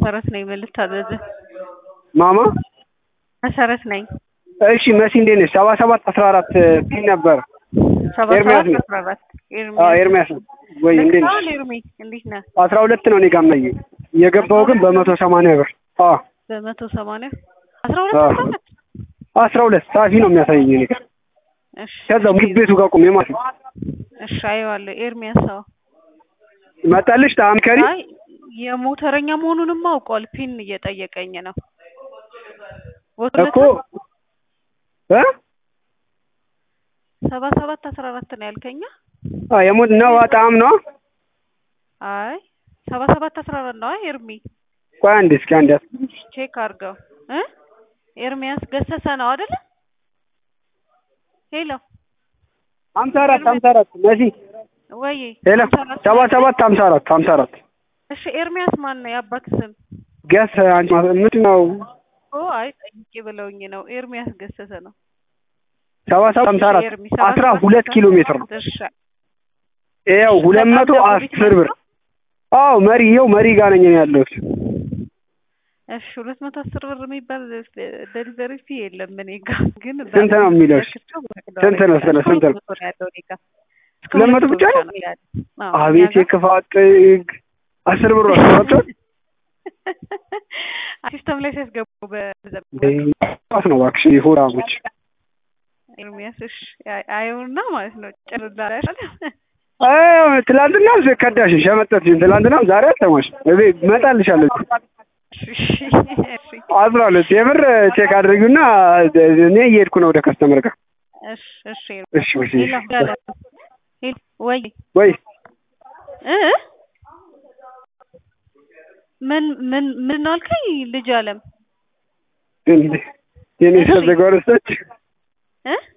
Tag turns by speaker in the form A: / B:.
A: መሰረት ነኝ ልታዘዝ
B: ማማ
A: መሰረት ነኝ
B: እሺ መሲ እንዴት ነሽ 7714 ፒን ነበር
A: 7714
B: ኤርሚያስ ወይ እንዴት ነሽ
A: እንዴት ነህ
B: 12 ነው እኔ ጋር ነው የገባው ግን በ180 ብር
A: በ180 12
B: 12 ሳፊ ነው የሚያሳየኝ እኔ ጋር
A: እሺ
B: ከዛው ግቤቱ ጋር ቆሜ ማለት ነው
A: እሺ አይዋለሁ ኤርሚያስ
B: መጣልሽ ታምከሪ
A: አይ የሞተረኛ መሆኑንም አውቀዋል ፒን እየጠየቀኝ ነው
B: እኮ
A: 7714 ነው ያልከኛ
B: የሞት ነው በጣም ነው
A: አይ 7714 ነው ኤርሚ
B: ቆይ አንዴ እስኪ አንዴ
A: ቼክ አድርገው ኤርሚያስ ገሰሰ ነው አይደል ሄሎ
B: 54 መሲ
A: ወይ
B: ሄሎ 7754
A: እሺ ኤርሚያስ ማን ነው ያባክ ስም
B: ገስ አንቺ ምንድነው
A: አይ ጠይቄ ብለውኝ ነው ኤርሚያስ ገሰሰ ነው
B: 7754 12 ኪሎ ሜትር ነው ይኸው 210 ብር አዎ መሪ ጋር ነኝ ያለሁት
A: እሺ 210 ብር የሚባል ዴሊቨሪ ፊ የለም እኔ ጋር ግን
B: ስንት ነው የሚለው ስንት ነው 200 ብቻ ነው አቤት የክፋት 10 ብር ወጥቶ
A: ሲስተም ላይ ሲያስገቡ በዘመን
B: ነው እባክሽ ይሁራሞች
A: ኤርሚያስሽ አይውና ማለት ነው ጭርዳራሽ
B: ትላንትና ከዳሽ ሸመጠት ትላንትና ዛሬ አልሰማሽ እቤት መጣልሻለሁ አዝራለሁ የምር ቼክ አድርጊውና እኔ እየሄድኩ ነው ወደ ከስተመር ጋር እሺ ወይ
A: ምን ነው አልከኝ ልጅ አለም
B: የኔ ተዘጋረሰች